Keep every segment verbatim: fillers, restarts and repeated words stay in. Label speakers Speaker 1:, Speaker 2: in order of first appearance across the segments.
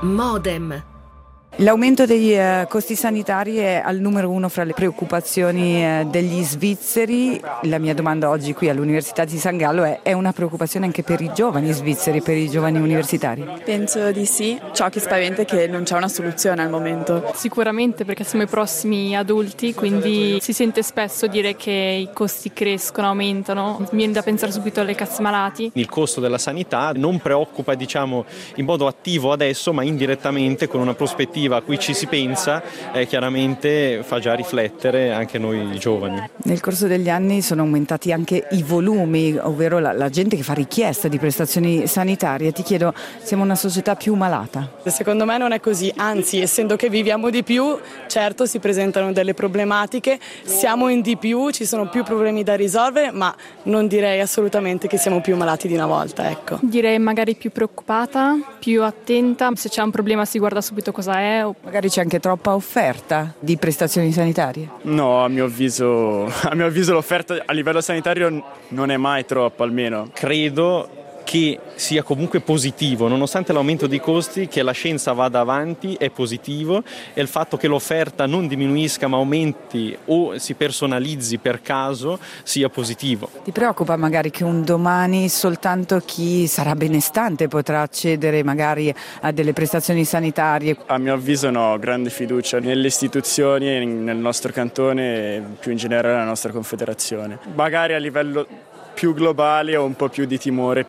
Speaker 1: Modem.
Speaker 2: L'aumento dei eh, costi sanitari è al numero uno fra le preoccupazioni eh, degli svizzeri. La mia domanda oggi qui all'Università di San Gallo è: è una preoccupazione anche per i giovani svizzeri, per i giovani universitari?
Speaker 3: Penso di sì. Ciò che spaventa è che non c'è una soluzione al momento.
Speaker 4: Sicuramente, perché siamo i prossimi adulti, quindi si sente spesso dire che i costi crescono, aumentano. Mi viene da pensare subito alle casse malati.
Speaker 5: Il costo della sanità non preoccupa, diciamo, in modo attivo adesso, ma indirettamente, con una prospettiva a cui ci si pensa, eh, chiaramente fa già riflettere anche noi giovani.
Speaker 2: Nel corso degli anni sono aumentati anche i volumi, ovvero la, la gente che fa richiesta di prestazioni sanitarie. Ti chiedo, siamo una società più malata?
Speaker 3: Secondo me non è così, anzi, essendo che viviamo di più, certo si presentano delle problematiche, siamo in di più, ci sono più problemi da risolvere, ma non direi assolutamente che siamo più malati di una volta, ecco.
Speaker 4: Direi magari più preoccupata, più attenta, se c'è un problema si guarda subito cosa è.
Speaker 2: Magari c'è anche troppa offerta di prestazioni sanitarie?
Speaker 6: No, a mio avviso, a mio avviso l'offerta a livello sanitario non è mai troppa, almeno.
Speaker 5: Credo che sia comunque positivo, nonostante l'aumento dei costi, che la scienza vada avanti è positivo, e il fatto che l'offerta non diminuisca ma aumenti o si personalizzi per caso sia positivo.
Speaker 2: Ti preoccupa magari che un domani soltanto chi sarà benestante potrà accedere magari a delle prestazioni sanitarie?
Speaker 6: A mio avviso no, grande fiducia nelle istituzioni, nel nostro cantone e più in generale nella nostra confederazione. Magari a livello più globale o un po' più di timore.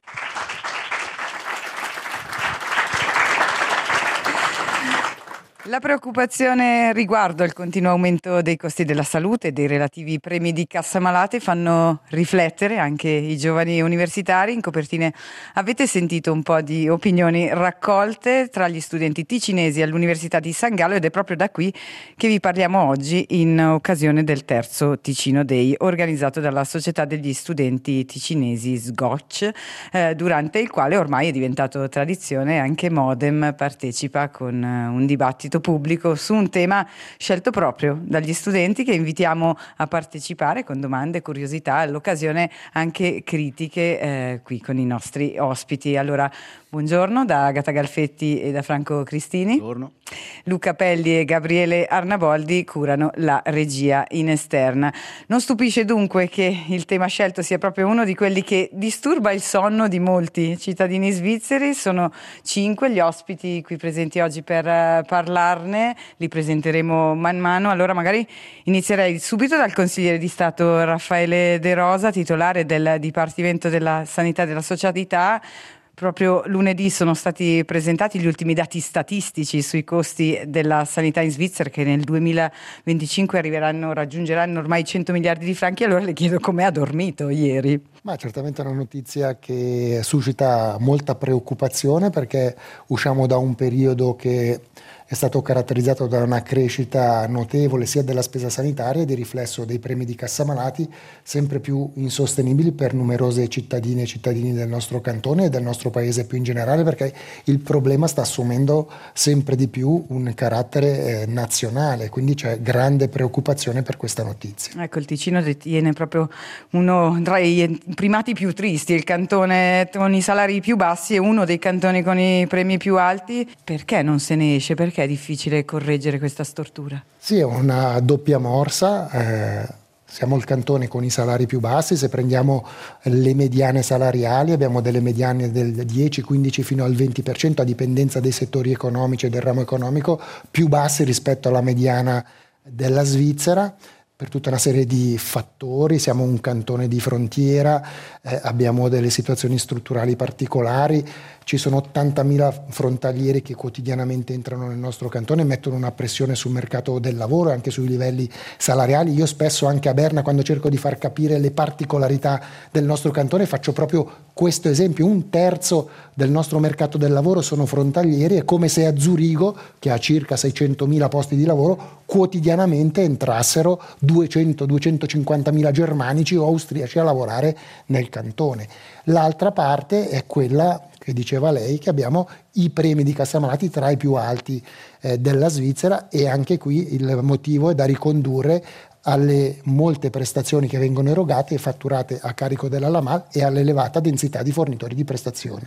Speaker 2: La preoccupazione riguardo il continuo aumento dei costi della salute e dei relativi premi di cassa malate fanno riflettere anche i giovani universitari. In copertine avete sentito un po' di opinioni raccolte tra gli studenti ticinesi all'Università di San Gallo, ed è proprio da qui che vi parliamo oggi in occasione del terzo Ticino Day organizzato dalla Società degli Studenti Ticinesi S G O C, eh, durante il quale ormai è diventato tradizione anche Modem partecipa con eh, un dibattito pubblico su un tema scelto proprio dagli studenti, che invitiamo a partecipare con domande, curiosità, all'occasione anche critiche eh, qui con i nostri ospiti. Allora, buongiorno da Agata Galfetti e da Franco Cristini.
Speaker 7: Buongiorno.
Speaker 2: Luca Pelli e Gabriele Arnaboldi curano la regia in esterna. Non stupisce dunque che il tema scelto sia proprio uno di quelli che disturba il sonno di molti cittadini svizzeri. Sono cinque gli ospiti qui presenti oggi per uh, parlarne, li presenteremo man mano. Allora magari inizierei subito dal consigliere di Stato Raffaele De Rosa, titolare del Dipartimento della Sanità e della Socialità. Proprio lunedì sono stati presentati gli ultimi dati statistici sui costi della sanità in Svizzera, che nel duemilaventicinque arriveranno, raggiungeranno ormai cento miliardi di franchi. Allora le chiedo come ha dormito ieri.
Speaker 7: Ma certamente è una notizia che suscita molta preoccupazione, perché usciamo da un periodo che è stato caratterizzato da una crescita notevole sia della spesa sanitaria e di riflesso dei premi di cassa malati sempre più insostenibili per numerose cittadine e cittadini del nostro cantone e del nostro paese più in generale, perché il problema sta assumendo sempre di più un carattere eh, nazionale, quindi c'è grande preoccupazione per questa notizia.
Speaker 2: Ecco, il Ticino detiene proprio uno tra i primati più tristi, il cantone con i salari più bassi e uno dei cantoni con i premi più alti. Perché non se ne esce? Perché è difficile correggere questa stortura?
Speaker 7: Sì, è una doppia morsa. Eh, siamo il cantone con i salari più bassi. Se prendiamo le mediane salariali, abbiamo delle mediane del dieci, quindici fino al venti per cento a dipendenza dei settori economici e del ramo economico, più bassi rispetto alla mediana della Svizzera. Per tutta una serie di fattori, siamo un cantone di frontiera, eh, abbiamo delle situazioni strutturali particolari, ci sono ottantamila frontalieri che quotidianamente entrano nel nostro cantone e mettono una pressione sul mercato del lavoro e anche sui livelli salariali. Io spesso anche a Berna, quando cerco di far capire le particolarità del nostro cantone, faccio proprio questo esempio: un terzo del nostro mercato del lavoro sono frontalieri. È come se a Zurigo, che ha circa seicentomila posti di lavoro, quotidianamente entrassero duecento duecentocinquantamila germanici o austriaci a lavorare nel cantone. L'altra parte è quella che diceva lei, che abbiamo i premi di cassa malati tra i più alti eh, della Svizzera, e anche qui il motivo è da ricondurre alle molte prestazioni che vengono erogate e fatturate a carico della LAMAL e all'elevata densità di fornitori di prestazione.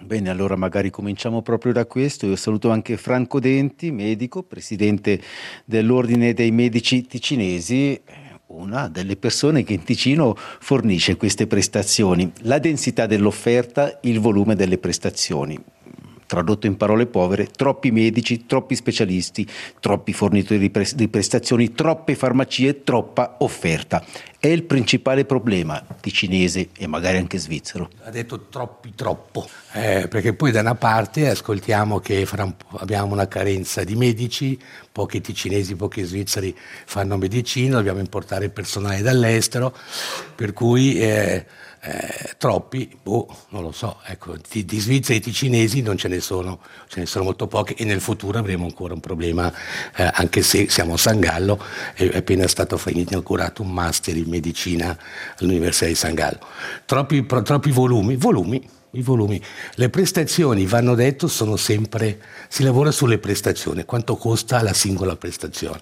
Speaker 1: Bene, allora magari cominciamo proprio da questo. Io saluto anche Franco Denti, medico, presidente dell'Ordine dei Medici Ticinesi, una delle persone che in Ticino fornisce queste prestazioni. La densità dell'offerta, il volume delle prestazioni. Tradotto in parole povere, troppi medici, troppi specialisti, troppi fornitori di, pre- di prestazioni, troppe farmacie, troppa offerta. È il principale problema ticinese e magari anche svizzero.
Speaker 8: Ha detto troppi troppo, eh, perché poi da una parte ascoltiamo che fra un po' abbiamo una carenza di medici, pochi ticinesi, pochi svizzeri fanno medicina, dobbiamo importare personale dall'estero, per cui eh, eh, troppi, boh, non lo so, ecco, di, di svizzeri e ticinesi non ce ne sono, ce ne sono molto pochi e nel futuro avremo ancora un problema, eh, anche se siamo a San Gallo e è appena stato inaugurato un master in medicina all'Università di San Gallo. Troppi, pro, troppi volumi, volumi, i volumi. Le prestazioni, vanno detto, sono sempre, si lavora sulle prestazioni, quanto costa la singola prestazione.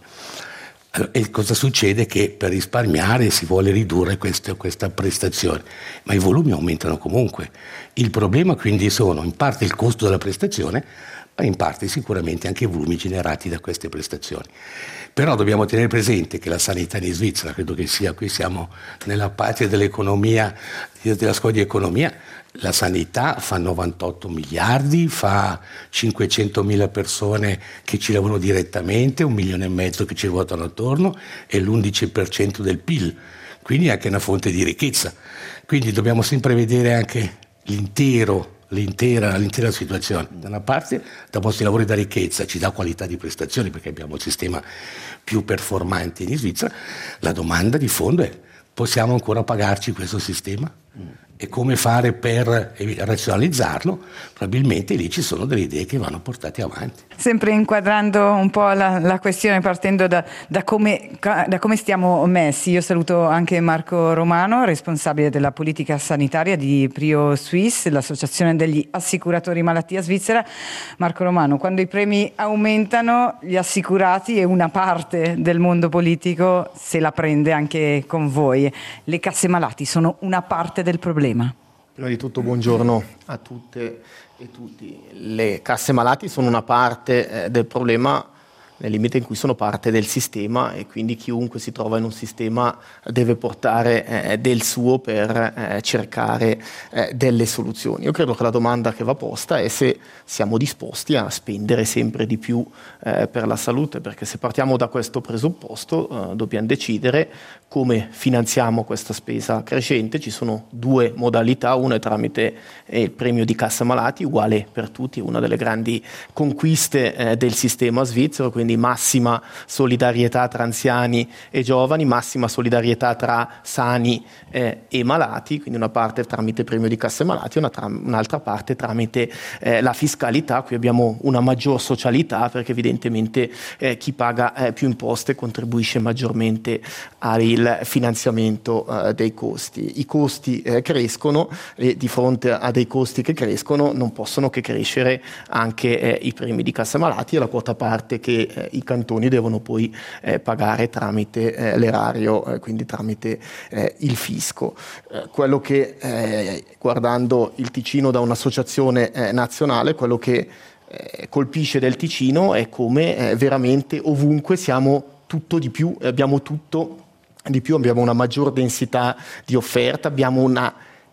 Speaker 8: E cosa succede? Che per risparmiare si vuole ridurre queste, questa prestazione, ma i volumi aumentano comunque. Il problema quindi sono in parte il costo della prestazione, ma in parte sicuramente anche i volumi generati da queste prestazioni. Però dobbiamo tenere presente che la sanità in Svizzera, credo che sia, qui siamo nella patria dell'economia, della scuola di economia, la sanità fa novantotto miliardi, fa cinquecentomila persone che ci lavorano direttamente, un milione e mezzo che ci ruotano attorno e l'undici per cento del P I L, quindi è anche una fonte di ricchezza. Quindi dobbiamo sempre vedere anche l'intero L'intera, l'intera situazione. Da una parte da posti di lavoro da ricchezza, ci dà qualità di prestazioni perché abbiamo il sistema più performante in Svizzera. La domanda di fondo è: possiamo ancora pagarci questo sistema? E come fare per razionalizzarlo? Probabilmente lì ci sono delle idee che vanno portate avanti.
Speaker 2: Sempre inquadrando un po' la, la questione, partendo da, da, come, da come stiamo messi, io saluto anche Marco Romano, responsabile della politica sanitaria di Prio Suisse, l'associazione degli assicuratori malattia svizzera. Marco Romano, quando i premi aumentano, gli assicurati e una parte del mondo politico se la prende anche con voi. Le casse malati sono una parte del problema.
Speaker 9: Prima di tutto buongiorno a tutte e tutti. Le casse malati sono una parte eh, del problema nel limite in cui sono parte del sistema e quindi chiunque si trova in un sistema deve portare eh, del suo per eh, cercare eh, delle soluzioni. Io credo che la domanda che va posta è se siamo disposti a spendere sempre di più eh, per la salute, perché se partiamo da questo presupposto eh, dobbiamo decidere come finanziamo questa spesa crescente. Ci sono due modalità, una è tramite eh, il premio di cassa malati, uguale per tutti, una delle grandi conquiste eh, del sistema svizzero, quindi massima solidarietà tra anziani e giovani, massima solidarietà tra sani eh, e malati, quindi una parte tramite premio di cassa malati e una tra- un'altra parte tramite eh, la fiscalità. Qui abbiamo una maggior socialità perché evidentemente eh, chi paga eh, più imposte contribuisce maggiormente al finanziamento eh, dei costi. I costi eh, crescono e di fronte a dei costi che crescono non possono che crescere anche eh, i premi di cassa malati e la quota parte che eh, i cantoni devono poi eh, pagare tramite eh, l'erario, eh, quindi tramite eh, il fisco. Eh, quello che, eh, guardando il Ticino da un'associazione eh, nazionale, quello che eh, colpisce del Ticino è come eh, veramente ovunque siamo tutto di più, abbiamo tutto di più, abbiamo una maggior densità di offerta, abbiamo una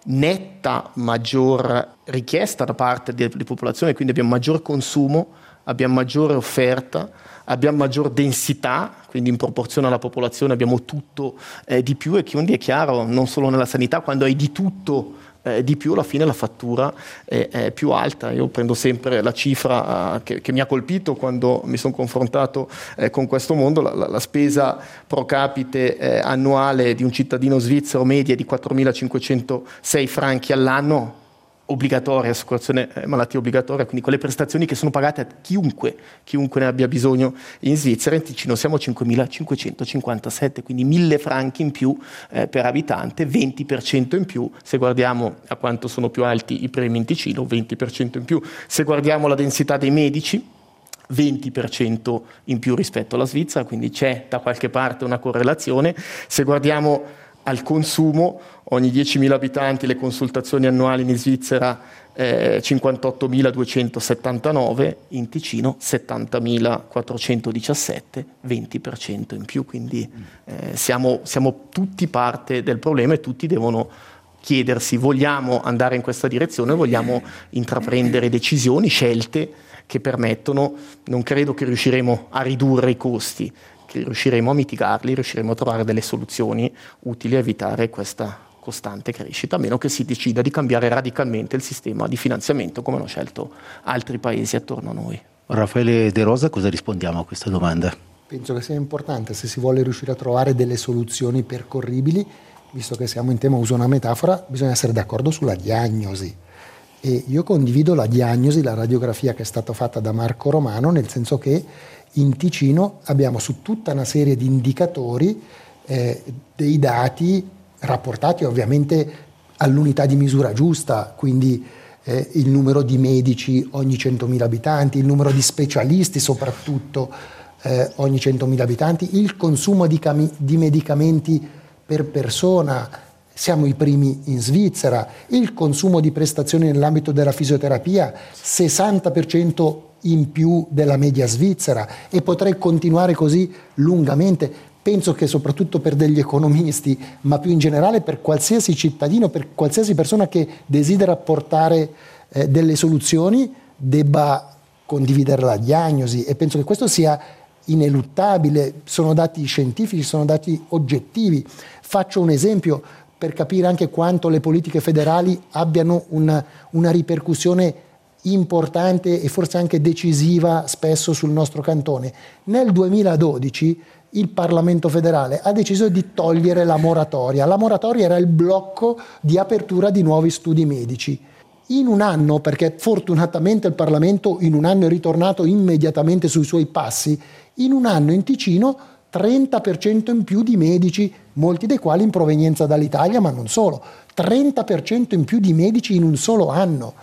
Speaker 9: netta maggior richiesta da parte della popolazione, quindi abbiamo maggior consumo, abbiamo maggiore offerta, abbiamo maggior densità, quindi in proporzione alla popolazione abbiamo tutto eh, di più e quindi è chiaro, non solo nella sanità, quando hai di tutto Eh, di più alla fine la fattura è, è più alta. Io prendo sempre la cifra eh, che, che mi ha colpito quando mi sono confrontato eh, con questo mondo, la, la, la spesa pro capite eh, annuale di un cittadino svizzero media è di quattromilacinquecentosei franchi all'anno, obbligatoria, assicurazione eh, malattia obbligatoria, quindi quelle prestazioni che sono pagate a chiunque, chiunque ne abbia bisogno in Svizzera. In Ticino siamo a cinquemilacinquecentocinquantasette, quindi mille franchi in più eh, per abitante, venti per cento in più se guardiamo a quanto sono più alti i premi in Ticino, venti per cento in più se guardiamo la densità dei medici, venti per cento in più rispetto alla Svizzera, quindi c'è da qualche parte una correlazione. Se guardiamo al consumo, ogni diecimila abitanti le consultazioni annuali in Svizzera eh, cinquantottomiladuecentosettantanove, in Ticino settantamilaquattrocentodiciassette, venti per cento in più, quindi eh, siamo, siamo tutti parte del problema e tutti devono chiedersi: vogliamo andare in questa direzione, vogliamo intraprendere decisioni, scelte che permettono, non credo che riusciremo a ridurre i costi, che riusciremo a mitigarli, riusciremo a trovare delle soluzioni utili a evitare questa costante crescita, a meno che si decida di cambiare radicalmente il sistema di finanziamento come hanno scelto altri paesi attorno a noi.
Speaker 1: Raffaele De Rosa, cosa rispondiamo a questa domanda?
Speaker 7: Penso che sia importante, se si vuole riuscire a trovare delle soluzioni percorribili, visto che siamo in tema, uso una metafora, bisogna essere d'accordo sulla diagnosi. E io condivido la diagnosi, la radiografia che è stata fatta da Marco Romano, nel senso che in Ticino abbiamo su tutta una serie di indicatori eh, dei dati rapportati ovviamente all'unità di misura giusta, quindi eh, il numero di medici ogni centomila abitanti, il numero di specialisti soprattutto eh, ogni centomila abitanti, il consumo di, cami- di medicamenti per persona, siamo i primi in Svizzera, il consumo di prestazioni nell'ambito della fisioterapia, sessanta per cento in più della media svizzera, e potrei continuare così lungamente. Penso che soprattutto per degli economisti, ma più in generale per qualsiasi cittadino, per qualsiasi persona che desidera portare eh, delle soluzioni, debba condividere la diagnosi, e penso che questo sia ineluttabile. Sono dati scientifici, sono dati oggettivi. Faccio un esempio per capire anche quanto le politiche federali abbiano una, una ripercussione importante e forse anche decisiva spesso sul nostro cantone. Nel duemiladodici il Parlamento federale ha deciso di togliere la moratoria. La moratoria era il blocco di apertura di nuovi studi medici. In un anno, perché fortunatamente il Parlamento in un anno è ritornato immediatamente sui suoi passi, in un anno in Ticino trenta per cento in più di medici, molti dei quali in provenienza dall'Italia, ma non solo. trenta per cento in più di medici in un solo anno.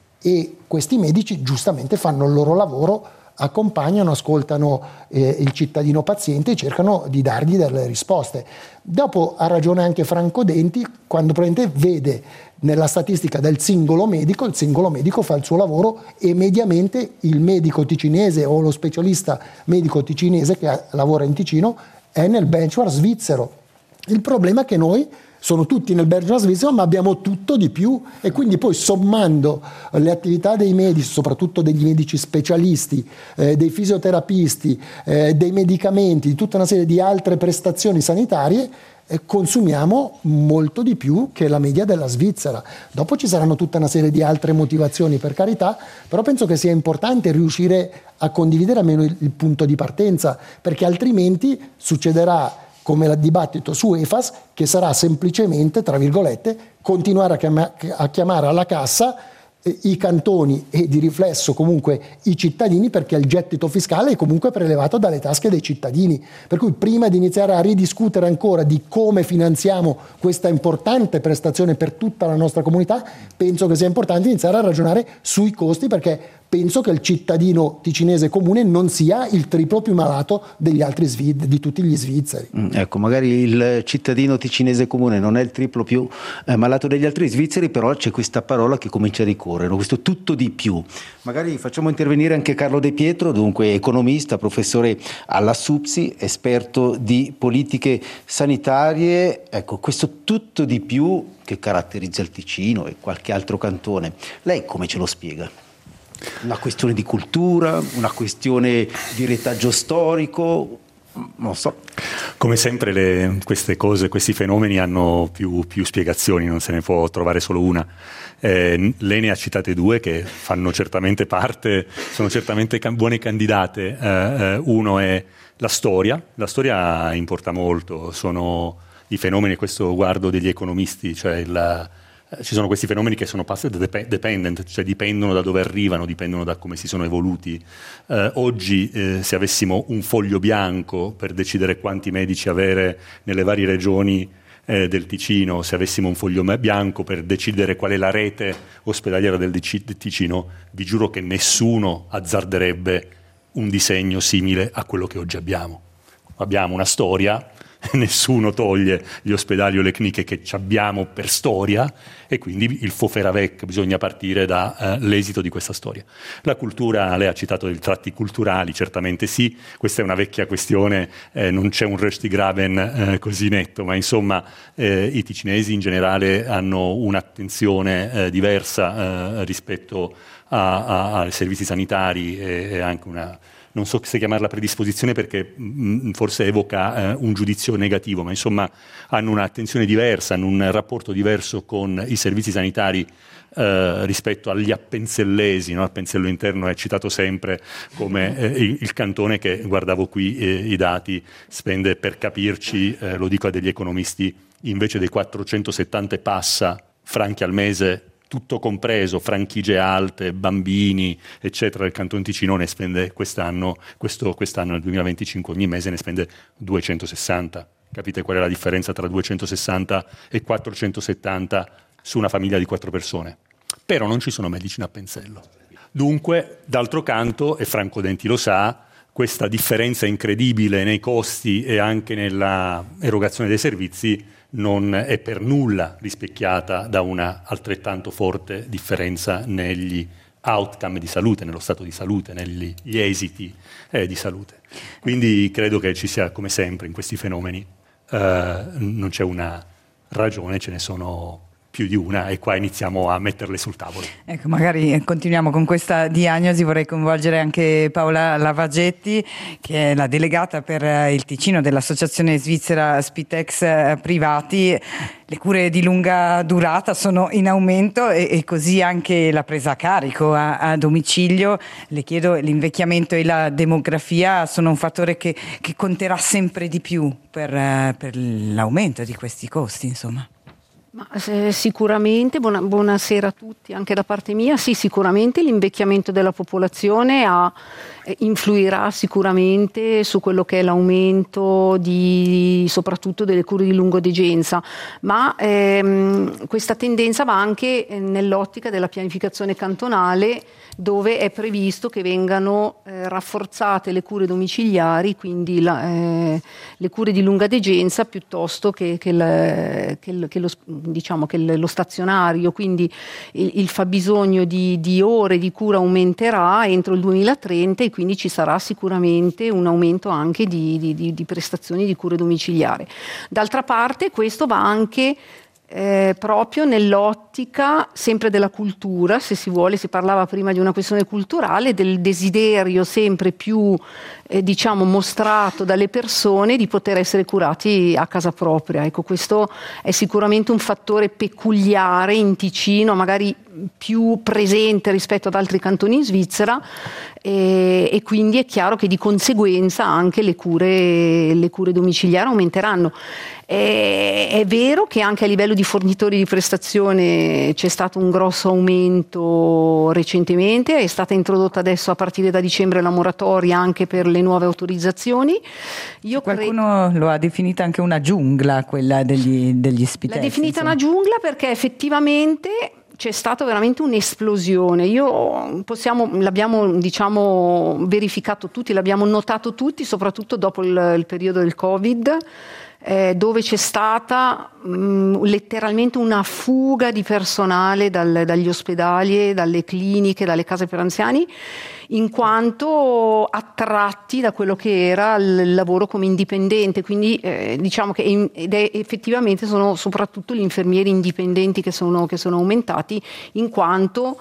Speaker 7: E questi medici giustamente fanno il loro lavoro, accompagnano, ascoltano eh, il cittadino paziente e cercano di dargli delle risposte. Dopo ha ragione anche Franco Denti quando probabilmente vede nella statistica del singolo medico, il singolo medico fa il suo lavoro e mediamente il medico ticinese o lo specialista medico ticinese che lavora in Ticino è nel benchmark svizzero. Il problema è che noi sono tutti nel benchmark svizzero, ma abbiamo tutto di più, e quindi poi sommando le attività dei medici, soprattutto degli medici specialisti, eh, dei fisioterapisti, eh, dei medicamenti, di tutta una serie di altre prestazioni sanitarie, eh, consumiamo molto di più che la media della Svizzera. Dopo ci saranno tutta una serie di altre motivazioni, per carità, però penso che sia importante riuscire a condividere almeno il, il punto di partenza, perché altrimenti succederà come il dibattito su E F A S, che sarà semplicemente, tra virgolette, continuare a, chiama, a chiamare alla cassa eh, i cantoni e di riflesso comunque i cittadini, perché il gettito fiscale è comunque prelevato dalle tasche dei cittadini. Per cui prima di iniziare a ridiscutere ancora di come finanziamo questa importante prestazione per tutta la nostra comunità, penso che sia importante iniziare a ragionare sui costi, perché penso che il cittadino ticinese comune non sia il triplo più malato degli altri svi- di tutti gli svizzeri.
Speaker 1: Mm, ecco, magari il cittadino ticinese comune non è il triplo più eh, malato degli altri svizzeri, però c'è questa parola che comincia a ricorrere, questo tutto di più. Magari facciamo intervenire anche Carlo De Pietro, dunque economista, professore alla SUPSI, esperto di politiche sanitarie. Ecco, questo tutto di più che caratterizza il Ticino e qualche altro cantone, lei come ce lo spiega? Una questione di cultura, una questione di retaggio storico, non so.
Speaker 10: Come sempre le, queste cose, questi fenomeni hanno più, più spiegazioni, non se ne può trovare solo una. Eh, lei ne ha citate due che fanno certamente parte, sono certamente can- buone candidate. Eh, eh, uno è la storia, la storia importa molto, sono i fenomeni, questo guardo degli economisti, cioè il... Ci sono questi fenomeni che sono passive dependent, cioè dipendono da dove arrivano, dipendono da come si sono evoluti. Eh, oggi eh, se avessimo un foglio bianco per decidere quanti medici avere nelle varie regioni eh, del Ticino, se avessimo un foglio bianco per decidere qual è la rete ospedaliera del Ticino, vi giuro che nessuno azzarderebbe un disegno simile a quello che oggi abbiamo. Abbiamo una storia nessuno toglie gli ospedali o le cliniche che ci abbiamo per storia, e quindi il Foferavec, bisogna partire dall'esito uh, di questa storia. La cultura, lei ha citato i tratti culturali, certamente sì, questa è una vecchia questione, eh, non c'è un Röstigraben eh, così netto, ma insomma eh, i ticinesi in generale hanno un'attenzione eh, diversa eh, rispetto a, a, ai servizi sanitari e, e anche una, non so se chiamarla predisposizione perché mh, forse evoca eh, un giudizio negativo, ma insomma hanno un'attenzione diversa, hanno un rapporto diverso con i servizi sanitari eh, rispetto agli appenzellesi, no? Appenzello interno è citato sempre come eh, il, il cantone che, guardavo qui eh, i dati, spende per capirci, eh, lo dico a degli economisti, invece dei quattrocentosettanta e passa franchi al mese, tutto compreso, franchigie alte, bambini, eccetera, il Canton Ticino ne spende quest'anno, questo, quest'anno nel duemilaventicinque ogni mese ne spende duecentosessanta. Capite qual è la differenza tra duecentosessanta e quattrocentosettanta su una famiglia di quattro persone? Però non ci sono medici in Appenzello. Dunque, d'altro canto, e Franco Denti lo sa, questa differenza incredibile nei costi e anche nella erogazione dei servizi non è per nulla rispecchiata da una altrettanto forte differenza negli outcome di salute, nello stato di salute, negli esiti eh, di salute. Quindi credo che ci sia, come sempre, in questi fenomeni, eh, non c'è una ragione, ce ne sono più di una, e qua iniziamo a metterle sul tavolo.
Speaker 2: Ecco, magari continuiamo con questa diagnosi. Vorrei coinvolgere anche Paola Lavagetti, che è la delegata per il Ticino dell'Associazione Svizzera Spitex Privati. Le cure di lunga durata sono in aumento e, e così anche la presa a carico a, a domicilio. Le chiedo, l'invecchiamento e la demografia sono un fattore che, che conterà sempre di più per, per l'aumento di questi costi, insomma.
Speaker 11: Ma, eh, sicuramente, buona, buonasera a tutti anche da parte mia, sì, sicuramente l'invecchiamento della popolazione ha, eh, influirà sicuramente su quello che è l'aumento di, soprattutto delle cure di lungodegenza, ma ehm, questa tendenza va anche nell'ottica della pianificazione cantonale, dove è previsto che vengano eh, rafforzate le cure domiciliari, quindi la, eh, le cure di lunga degenza piuttosto che, che, la, che, che, lo, diciamo, che lo stazionario, quindi il, il fabbisogno di, di ore di cura aumenterà entro il duemilatrenta, e quindi ci sarà sicuramente un aumento anche di, di, di, di prestazioni di cure domiciliare. D'altra parte questo va anche Eh, proprio nell'ottica sempre della cultura, se si vuole, si parlava prima di una questione culturale, del desiderio sempre più eh, diciamo mostrato dalle persone di poter essere curati a casa propria. Ecco, questo è sicuramente un fattore peculiare in Ticino, magari più presente rispetto ad altri cantoni in Svizzera, e, e quindi è chiaro che di conseguenza anche le cure, le cure domiciliari aumenteranno. È, è vero che anche a livello di fornitori di prestazione c'è stato un grosso aumento recentemente, è stata introdotta adesso a partire da dicembre la moratoria anche per le nuove autorizzazioni. Io
Speaker 2: Qualcuno cre- lo ha definita anche una giungla, quella degli, degli Spitex.
Speaker 11: L'ha definita
Speaker 2: insomma.
Speaker 11: una giungla perché effettivamente c'è stata veramente un'esplosione. Io possiamo, l'abbiamo diciamo verificato tutti, l'abbiamo notato tutti, soprattutto dopo il, il periodo del Covid, eh, dove c'è stata mh, letteralmente una fuga di personale dal, dagli ospedali, dalle cliniche, dalle case per anziani, in quanto attratti da quello che era il lavoro come indipendente. Quindi eh, diciamo che in, ed è, effettivamente sono soprattutto gli infermieri indipendenti che sono, che sono aumentati, in quanto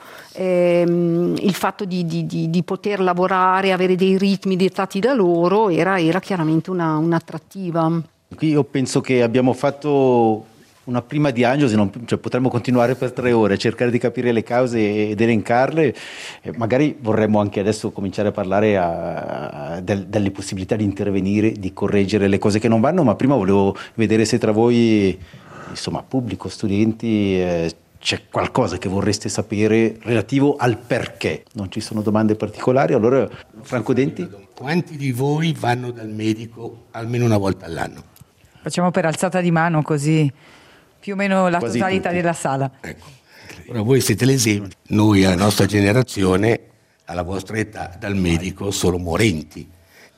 Speaker 11: ehm, il fatto di, di, di, di poter lavorare, avere dei ritmi dettati da loro era, era chiaramente una, un'attrattiva.
Speaker 1: Qui io penso che abbiamo fatto una prima diagnosi, non, cioè potremmo continuare per tre ore a cercare di capire le cause ed elencarle. Eh, magari vorremmo anche adesso cominciare a parlare a, a, del, delle possibilità di intervenire, di correggere le cose che non vanno, ma prima volevo vedere se tra voi, insomma, pubblico, studenti, eh, c'è qualcosa che vorreste sapere relativo al perché. Non ci sono domande particolari? Allora, Franco Denti?
Speaker 8: Quanti di voi vanno dal medico almeno una volta all'anno?
Speaker 2: Facciamo per alzata di mano, così più o meno la Quasi totalità tutti. Della sala.
Speaker 8: Ecco. Ora voi siete l'esempio. Noi, alla nostra generazione, alla vostra età, dal medico solo morenti.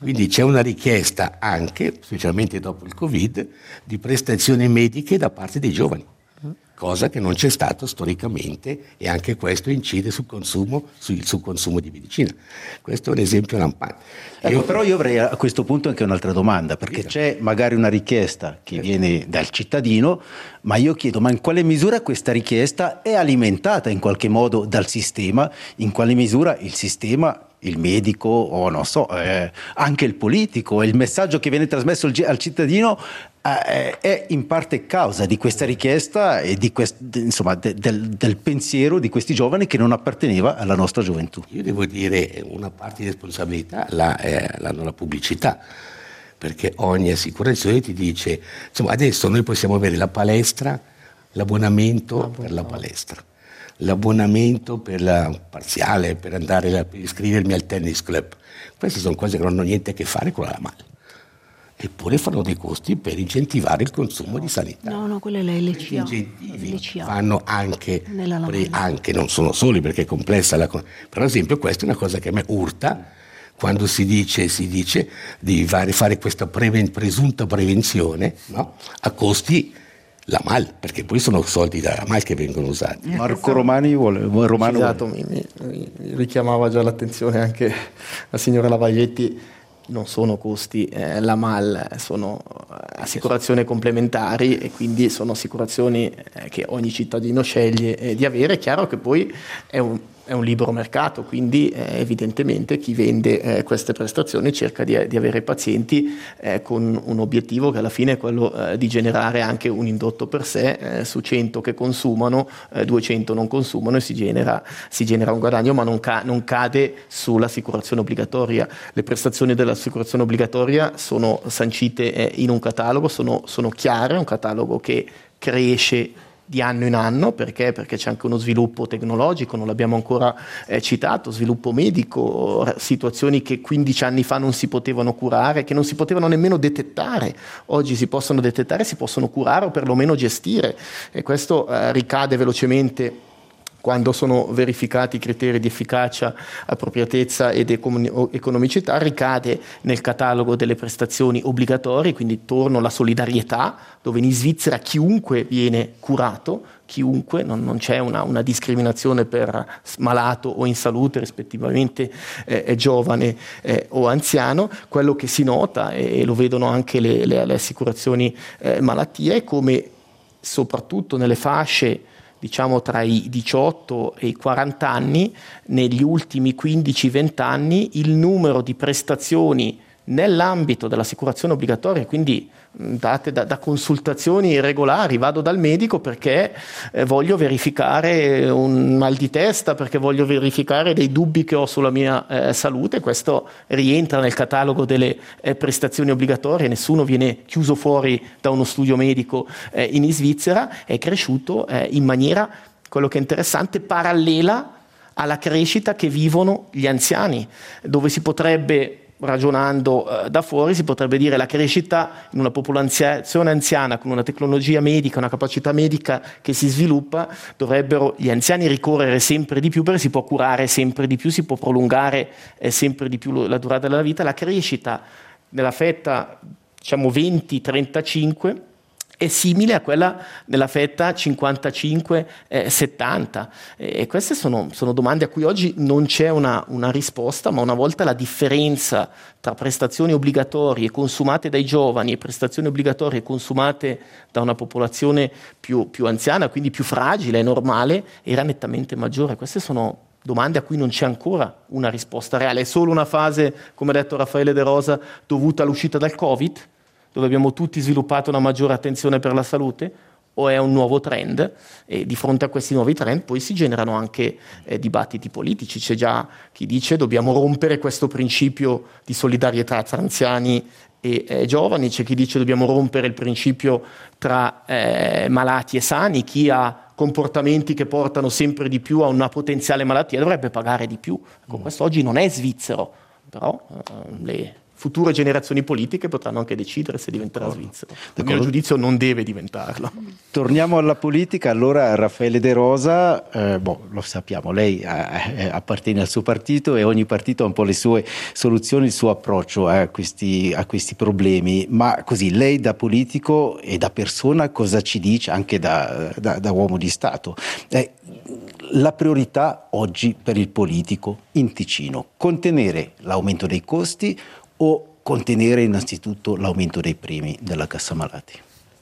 Speaker 8: Quindi c'è una richiesta anche, specialmente dopo il Covid, di prestazioni mediche da parte dei giovani, cosa che non c'è stato storicamente, e anche questo incide sul consumo, sul, sul consumo di medicina. Questo è un esempio lampante.
Speaker 1: Ecco,
Speaker 8: io,
Speaker 1: però io avrei a questo punto anche un'altra domanda, perché c'è magari una richiesta che viene dal cittadino, ma io chiedo, ma in quale misura questa richiesta è alimentata in qualche modo dal sistema? In quale misura il sistema, il medico o non so, eh, anche il politico, il messaggio che viene trasmesso al, al cittadino eh, è in parte causa di questa richiesta e di quest, insomma, de, del, del pensiero di questi giovani che non apparteneva alla nostra gioventù?
Speaker 8: Io devo dire una parte di responsabilità la, eh, l'hanno la pubblicità, perché ogni assicurazione ti dice, insomma, adesso noi possiamo avere la palestra, l'abbonamento per la palestra, l'abbonamento per la parziale, per andare a, per iscrivermi al tennis club. Queste sono cose che non hanno niente a che fare con la M A L. Eppure fanno dei costi per incentivare il consumo di sanità.
Speaker 11: No, no, quella è la L C A.
Speaker 8: Gli incentivi
Speaker 11: L C A.
Speaker 8: fanno anche, pre, anche, non sono soli perché è complessa la cosa, per esempio questa è una cosa che a me urta, quando si dice, si dice di fare questa preven, presunta prevenzione, no? A costi la M A L, perché poi sono soldi della M A L che vengono usati.
Speaker 1: Marco Romani vuole, Romano
Speaker 9: esatto,
Speaker 1: vuole.
Speaker 9: Mi, mi, mi richiamava già l'attenzione anche la signora Lavaglietti. Non sono costi, eh, la M A L sono assicurazioni complementari e quindi sono assicurazioni eh, che ogni cittadino sceglie eh, di avere. È chiaro che poi è un, è un libero mercato, quindi eh, evidentemente chi vende eh, queste prestazioni cerca di, di avere pazienti eh, con un obiettivo che alla fine è quello eh, di generare anche un indotto per sé, eh, su cento che consumano, eh, duecento non consumano e si genera, si genera un guadagno, ma non, ca- non cade sull'assicurazione obbligatoria. Le prestazioni dell'assicurazione obbligatoria sono sancite eh, in un catalogo, sono, sono chiare, un catalogo che cresce di anno in anno, perché? Perché c'è anche uno sviluppo tecnologico, non l'abbiamo ancora eh, citato, sviluppo medico, situazioni che quindici anni fa non si potevano curare, che non si potevano nemmeno detettare, oggi si possono detettare, si possono curare o perlomeno gestire, e questo eh, ricade velocemente quando sono verificati i criteri di efficacia, appropriatezza ed econ- economicità, ricade nel catalogo delle prestazioni obbligatorie, quindi torno alla solidarietà, dove in Svizzera chiunque viene curato, chiunque, non, non c'è una, una discriminazione per malato o in salute, rispettivamente eh, è giovane eh, o anziano. Quello che si nota, e lo vedono anche le, le, le assicurazioni eh, malattie, è come soprattutto nelle fasce diciamo tra i diciotto e i quaranta anni, negli ultimi quindici venti anni il numero di prestazioni nell'ambito dell'assicurazione obbligatoria, quindi date da, da consultazioni regolari, vado dal medico perché eh, voglio verificare un mal di testa, perché voglio verificare dei dubbi che ho sulla mia eh, salute, questo rientra nel catalogo delle eh, prestazioni obbligatorie, nessuno viene chiuso fuori da uno studio medico eh, in Svizzera, è cresciuto eh, in maniera, quello che è interessante, parallela alla crescita che vivono gli anziani, dove si potrebbe, ragionando eh, da fuori, si potrebbe dire la crescita in una popolazione anziana con una tecnologia medica, una capacità medica che si sviluppa, dovrebbero gli anziani ricorrere sempre di più perché si può curare sempre di più, si può prolungare eh, sempre di più la durata della vita. La crescita nella fetta diciamo venti trentacinque è simile a quella nella fetta cinquantacinque settanta, e queste sono, sono domande a cui oggi non c'è una, una risposta, ma una volta la differenza tra prestazioni obbligatorie consumate dai giovani e prestazioni obbligatorie consumate da una popolazione più, più anziana, quindi più fragile e normale, era nettamente maggiore. Queste sono domande a cui non c'è ancora una risposta reale. È solo una fase, come ha detto Raffaele De Rosa, dovuta all'uscita dal Covid, dove abbiamo tutti sviluppato una maggiore attenzione per la salute, o è un nuovo trend? E di fronte a questi nuovi trend poi si generano anche eh, dibattiti politici. C'è già chi dice dobbiamo rompere questo principio di solidarietà tra anziani e eh, giovani, c'è chi dice dobbiamo rompere il principio tra eh, malati e sani, chi ha comportamenti che portano sempre di più a una potenziale malattia dovrebbe pagare di più. Ecco, questo oggi non è svizzero, però eh, le future generazioni politiche potranno anche decidere se diventerà svizzero. A mio giudizio non deve diventarlo.
Speaker 1: Torniamo alla politica. Allora Raffaele De Rosa, eh, boh, lo sappiamo, lei eh, appartiene al suo partito e ogni partito ha un po' le sue soluzioni, il suo approccio a questi, a questi problemi, ma così lei da politico e da persona cosa ci dice, anche da, da, da uomo di Stato? Eh, la priorità oggi per il politico in Ticino, contenere l'aumento dei costi o contenere innanzitutto l'aumento dei premi della Cassa Malati?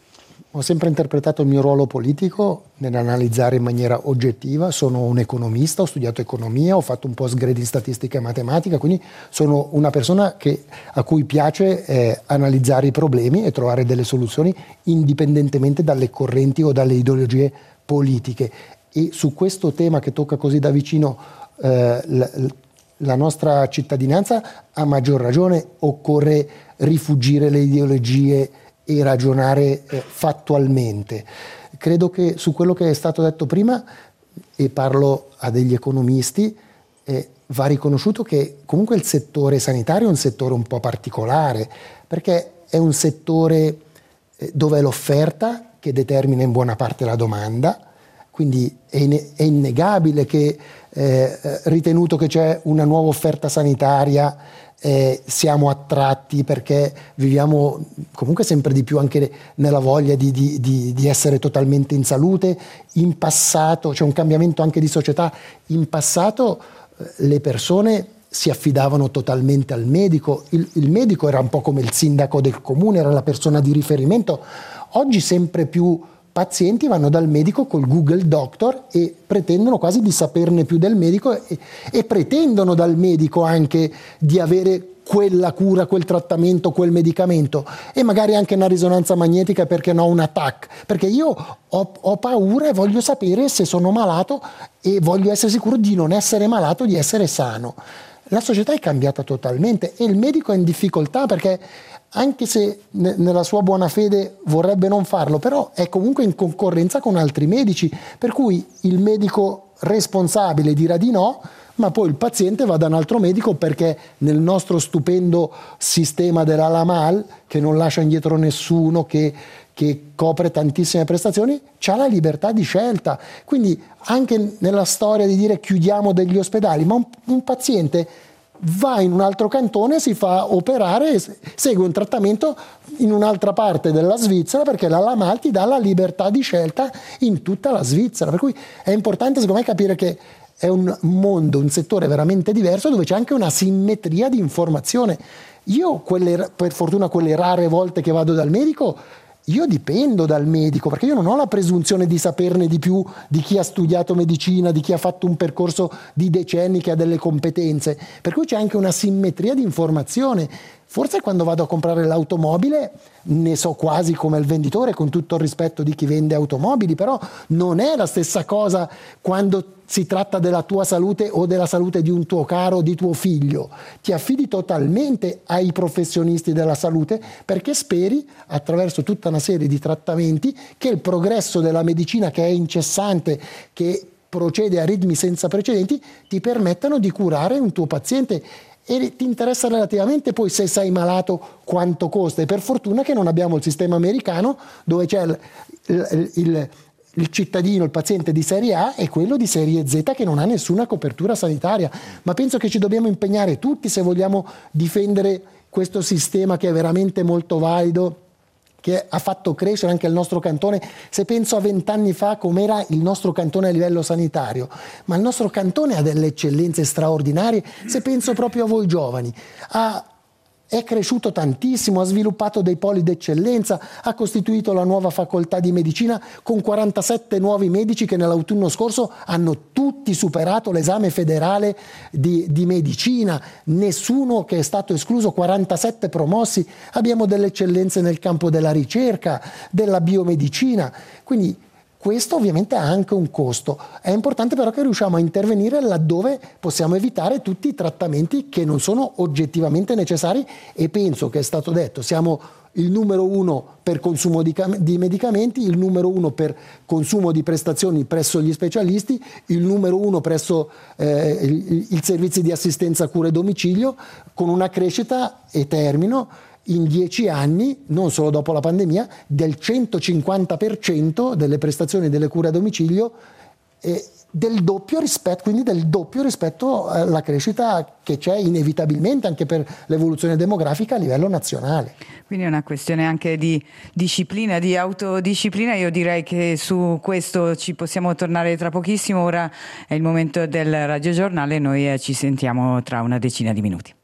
Speaker 7: Ho sempre interpretato il mio ruolo politico nell'analizzare in maniera oggettiva. Sono un economista, ho studiato economia, ho fatto un postgrad in statistica e matematica, quindi sono una persona che, a cui piace eh, analizzare i problemi e trovare delle soluzioni indipendentemente dalle correnti o dalle ideologie politiche. E su questo tema che tocca così da vicino eh, la, la nostra cittadinanza, a maggior ragione occorre rifuggire le ideologie e ragionare eh, fattualmente. Credo che su quello che è stato detto prima, e parlo a degli economisti, eh, va riconosciuto che comunque il settore sanitario è un settore un po' particolare, perché è un settore eh, dove è l'offerta che determina in buona parte la domanda, quindi è, in, è innegabile che eh, ritenuto che c'è una nuova offerta sanitaria, Eh, siamo attratti perché viviamo comunque sempre di più anche nella voglia di, di, di, di essere totalmente in salute. In passato c'è un cambiamento anche di società. In passato eh, le persone si affidavano totalmente al medico, il, il medico era un po' come il sindaco del comune, era la persona di riferimento. Oggi sempre più pazienti vanno dal medico col Google Doctor e pretendono quasi di saperne più del medico e, e pretendono dal medico anche di avere quella cura, quel trattamento, quel medicamento e magari anche una risonanza magnetica, perché no una T A C, perché io ho, ho paura e voglio sapere se sono malato e voglio essere sicuro di non essere malato, di essere sano. La società è cambiata totalmente e il medico è in difficoltà perché anche se ne, nella sua buona fede vorrebbe non farlo, però è comunque in concorrenza con altri medici, per cui il medico responsabile dirà di no, ma poi il paziente va da un altro medico perché nel nostro stupendo sistema della LAMAL, che non lascia indietro nessuno, che, che copre tantissime prestazioni, c'ha la libertà di scelta. Quindi anche nella storia di dire chiudiamo degli ospedali, ma un, un paziente va in un altro cantone, si fa operare e segue un trattamento in un'altra parte della Svizzera, perché la LAMAL ti dà la libertà di scelta in tutta la Svizzera. Per cui è importante secondo me capire che è un mondo, un settore veramente diverso dove c'è anche una simmetria di informazione. Io, quelle, per fortuna, quelle rare volte che vado dal medico, io dipendo dal medico, perché io non ho la presunzione di saperne di più di chi ha studiato medicina, di chi ha fatto un percorso di decenni, che ha delle competenze, per cui c'è anche una simmetria di informazione. Forse quando vado a comprare l'automobile ne so quasi come il venditore, con tutto il rispetto di chi vende automobili, però non è la stessa cosa quando si tratta della tua salute o della salute di un tuo caro o di tuo figlio. Ti affidi totalmente ai professionisti della salute perché speri, attraverso tutta una serie di trattamenti, che il progresso della medicina, che è incessante, che procede a ritmi senza precedenti, ti permettano di curare un tuo paziente. E ti interessa relativamente poi se sei malato quanto costa, e per fortuna che non abbiamo il sistema americano dove c'è il, il, il, il cittadino, il paziente di serie A e quello di serie Z che non ha nessuna copertura sanitaria. Ma penso che ci dobbiamo impegnare tutti se vogliamo difendere questo sistema che è veramente molto valido, che ha fatto crescere anche il nostro cantone. Se penso a vent'anni fa com'era il nostro cantone a livello sanitario, ma il nostro cantone ha delle eccellenze straordinarie. Se penso proprio a voi giovani, ha, è cresciuto tantissimo, ha sviluppato dei poli d'eccellenza, ha costituito la nuova facoltà di medicina con quarantasette nuovi medici che nell'autunno scorso hanno tutti superato l'esame federale di, di medicina, nessuno che è stato escluso, quarantasette promossi. Abbiamo delle eccellenze nel campo della ricerca, della biomedicina, quindi Questo ovviamente ha anche un costo. È importante però che riusciamo a intervenire laddove possiamo evitare tutti i trattamenti che non sono oggettivamente necessari, e penso che è stato detto, siamo il numero uno per consumo di, di medicamenti, il numero uno per consumo di prestazioni presso gli specialisti, il numero uno presso eh, il, il servizio di assistenza cura e domicilio, con una crescita, e termino, in dieci anni, non solo dopo la pandemia, del centocinquanta per cento delle prestazioni delle cure a domicilio, e del doppio rispetto, quindi del doppio rispetto alla crescita che c'è inevitabilmente anche per l'evoluzione demografica a livello nazionale.
Speaker 2: Quindi è una questione anche di disciplina, di autodisciplina. Io direi che su questo ci possiamo tornare tra pochissimo. Ora è il momento del radiogiornale, noi ci sentiamo tra una decina di minuti.